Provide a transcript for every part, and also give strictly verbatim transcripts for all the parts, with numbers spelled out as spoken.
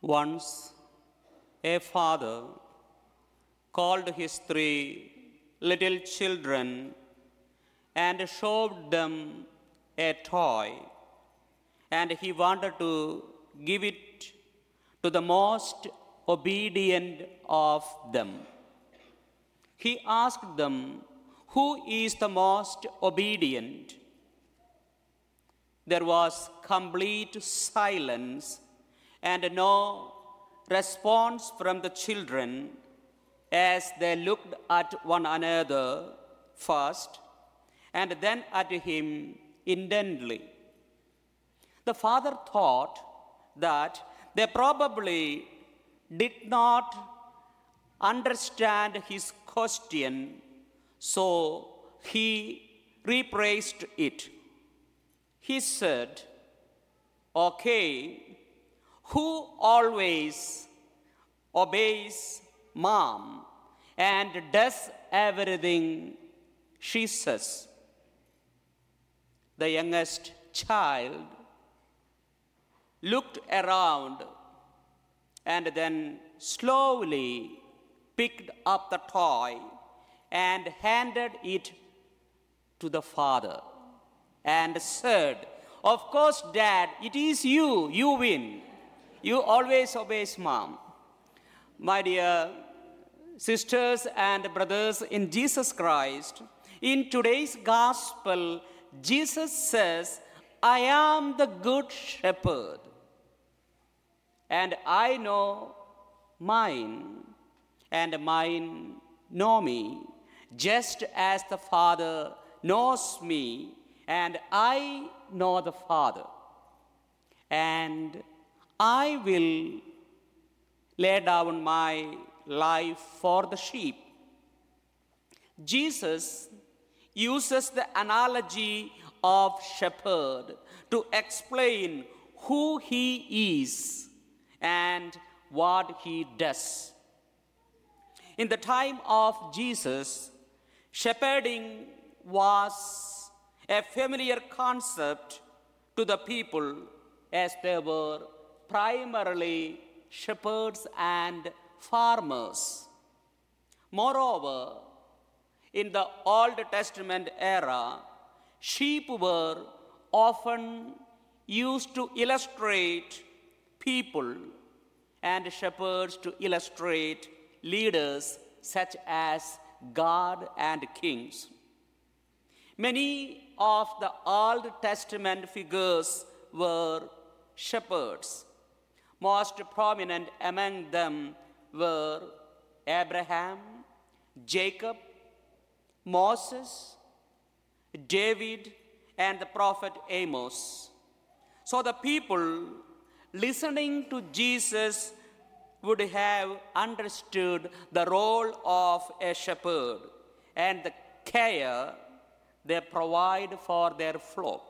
Once, a father called his three little children and showed them a toy, and he wanted to give it to the most obedient of them. He asked them, "Who is the most obedient?" There was complete silence and no response from the children as they looked at one another first and then at him intently. The father thought that they probably did not understand his question, so he rephrased it. He said, "Okay, who always obeys mom and does everything she says?" The youngest child looked around and then slowly picked up the toy and handed it to the father and said, "Of course, Dad, it is you. You win. You always obey mom." My dear sisters and brothers in Jesus Christ, in today's gospel, Jesus says, "I am the good shepherd, and I know mine, and mine know me, just as the Father knows me, and I know the Father. And I will lay down my life for the sheep." Jesus uses the analogy of shepherd to explain who he is and what he does. In the time of Jesus, shepherding was a familiar concept to the people as they were primarily shepherds and farmers. Moreover, in the Old Testament era, sheep were often used to illustrate people and shepherds to illustrate leaders such as God and kings. Many of the Old Testament figures were shepherds. Most prominent among them were Abraham, Jacob, Moses, David, and the prophet Amos. So the people listening to Jesus would have understood the role of a shepherd and the care they provide for their flock.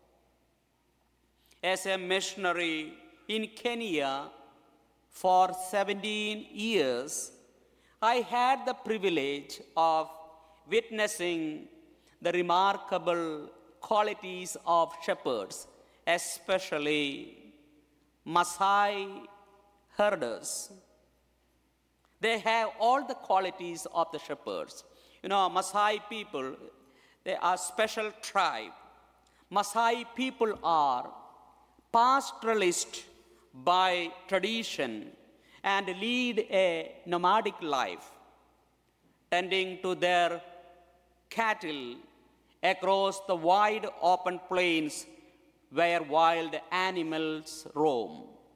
As a missionary in Kenya for seventeen years, I had the privilege of witnessing the remarkable qualities of shepherds, especially Maasai herders. They have all the qualities of the shepherds. You know, Maasai people, they are special tribe. Maasai people are pastoralist by tradition and lead a nomadic life, tending to their cattle across the wide open plains where wild animals roam.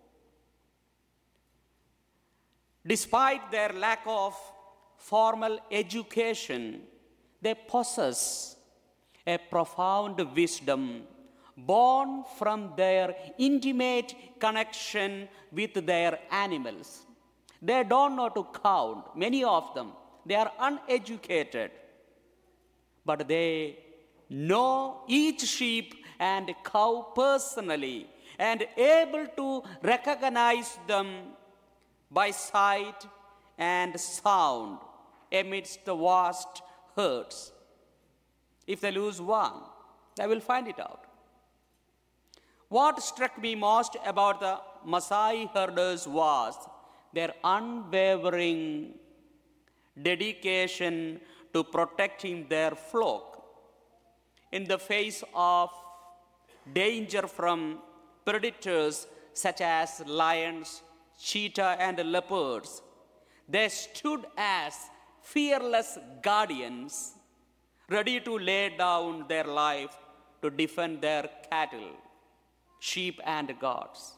Despite their lack of formal education, they possess a profound wisdom born from their intimate connection with their animals. They don't know to count, many of them. They are uneducated, but they know each sheep and cow personally and able to recognize them by sight and sound amidst the vast herds. If they lose one, they will find it out. What struck me most about the Maasai herders was their unwavering dedication to protecting their flock. In the face of danger from predators such as lions, cheetah, and leopards, they stood as fearless guardians, ready to lay down their life to defend their cattle, sheep, and goats.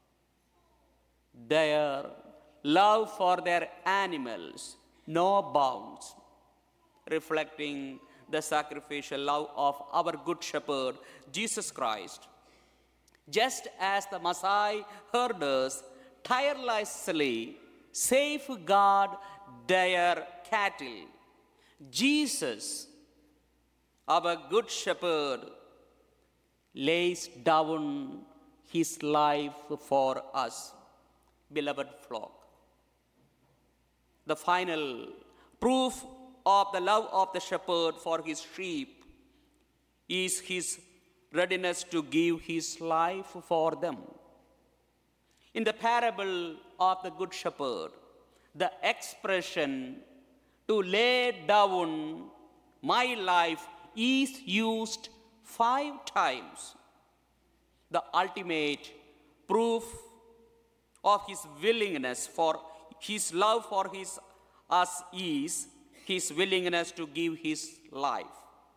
Their love for their animals no bounds, reflecting the sacrificial love of our Good Shepherd, Jesus Christ. Just as the Maasai herders tirelessly safeguard their cattle, Jesus, our Good Shepherd, lays down his life for us, beloved flock. The final proof of the love of the shepherd for his sheep is his readiness to give his life for them. In the parable of the Good Shepherd, the expression to lay down my life is used five times. The ultimate proof of his willingness for his love for his, us is his willingness to give his life.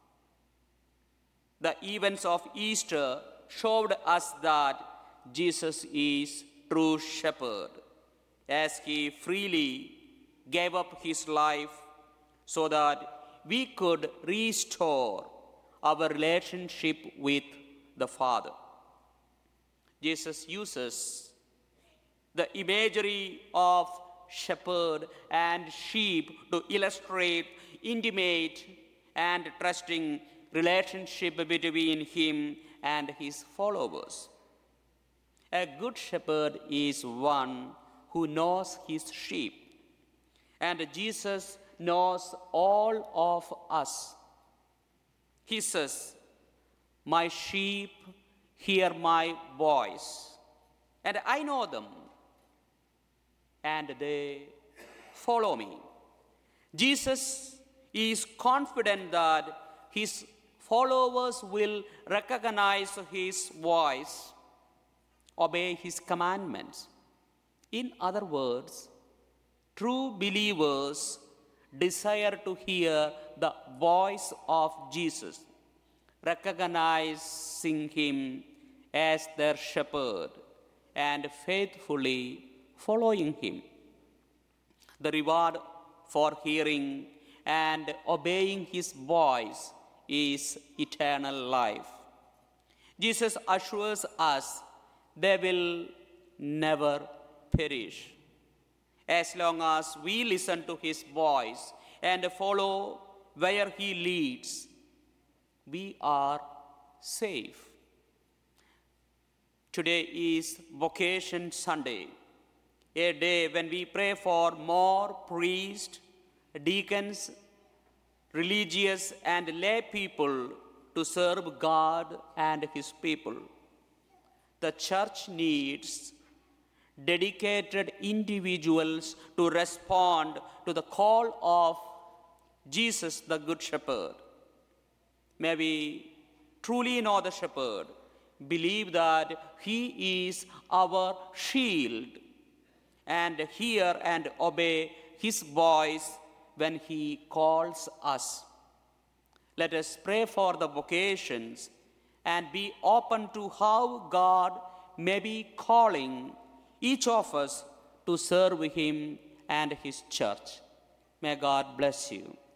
The events of Easter showed us that Jesus is true shepherd, as he freely gave up his life so that we could restore our relationship with the Father. Jesus uses the imagery of shepherd and sheep to illustrate intimate and trusting relationship between him and his followers. A good shepherd is one who knows his sheep, and Jesus knows all of us. He says, "My sheep hear my voice, and I know them, and they follow me." Jesus is confident that his followers will recognize his voice, obey his commandments. In other words, true believers desire to hear the voice of Jesus, recognizing him as their shepherd and faithfully following him. The reward for hearing and obeying his voice is eternal life. Jesus assures us they will never perish. As long as we listen to his voice and follow where he leads, we are safe. Today is Vocation Sunday, a day when we pray for more priests, deacons, religious and lay people to serve God and his people. The church needs dedicated individuals to respond to the call of Jesus, the Good Shepherd. May we truly know the shepherd, believe that he is our shield, and hear and obey his voice when he calls us. Let us pray for the vocations and be open to how God may be calling each of us to serve him and his church. May God bless you.